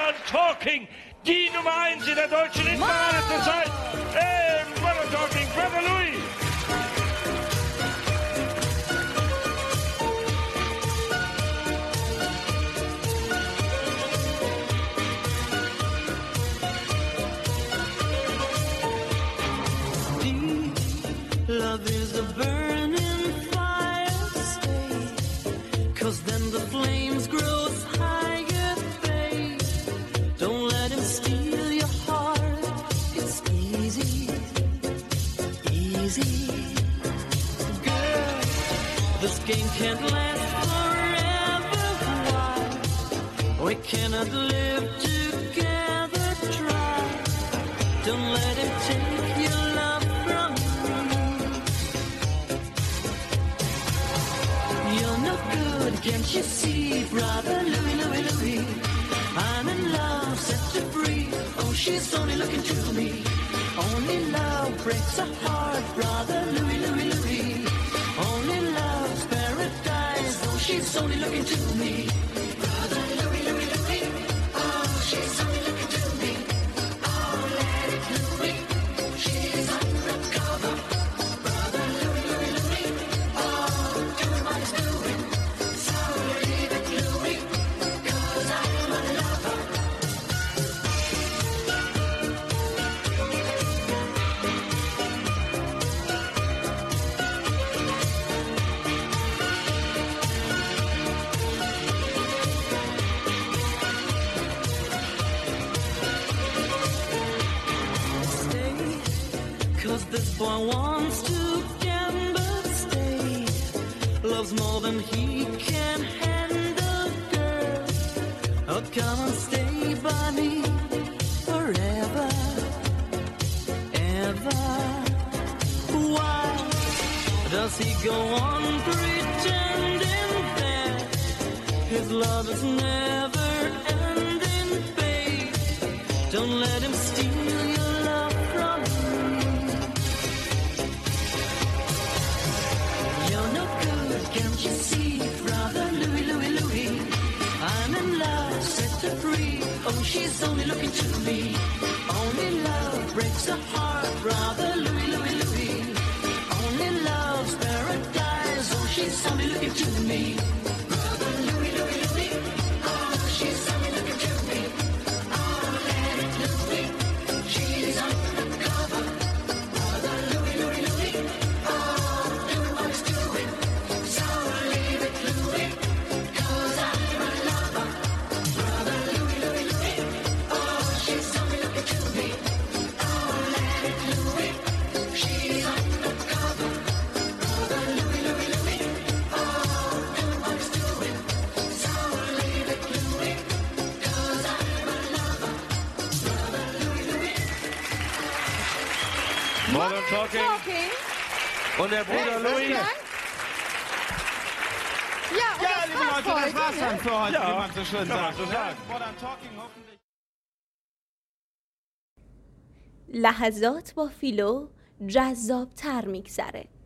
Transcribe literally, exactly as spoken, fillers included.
Modern Talking, die Nummer eins in der deutschen Hitparade zurzeit. Hey, Modern Talking, Brother Louis. Love is a burning fire, stay, 'cause then the flames grow higher, babe. Don't let him steal your heart, it's easy, easy. Girl, this game can't last forever, why? We cannot live together, try. Don't let him take your love from you. You're no good, can't you see, brother Louis, Louis, Louis? I'm in love, set you free. Oh, she's only looking to me. Only love breaks a heart, brother Louis, Louis, Louis. Only love's paradise. Oh, she's only looking to me. Brother Louis, Louis, Louis. Oh, she's only looking to me. Oh, let it Louis. She's undercover. Brother Louis, Louis, Louis. Oh, doing what he's doing. So leave it Louis, 'cause I'm a lover. Stay, 'cause this boy wants to gamble. Stay, loves more than he can handle, girl. Oh, come and stay by me forever, ever. Why does he go on pretending that his love is never ending, babe? Don't let him steal your love from me. You're no good, can't you see, brother Louis, Louis, Louis? I'm in love, set her free. Oh, she's only looking to me. Only love breaks a heart, brother Louis, Louis, Louis. Only love's paradise. Oh, she's only looking to me. Brother Louis, Louis, Louis. Oh, she's only looking to me. Oh, let it Louis. She's undercover. Brother Louis, Louis, Louis. Oh, doing what he's doing. So leave it Louis, 'cause I'm a lover. Brother Louis, Louis, Louis. Oh, she's only looking to me. Oh, let it Louis. She's undercover. Brother Louis, Louis, Louis. Oh, doing what he's doing. So leave it Louis, 'cause I'm a lover. Brother Louis, Louis. Modern Talking. Talking. Und der Bruder Louis. Ja, und Ja, das liebe war's Leute, das heute, war's ne? dann für heute, Ja, wie man so schön kann man sagt. so sagen. Modern Talking hoffentlich. لحظات با فیلو جذاب‌تر میگذره.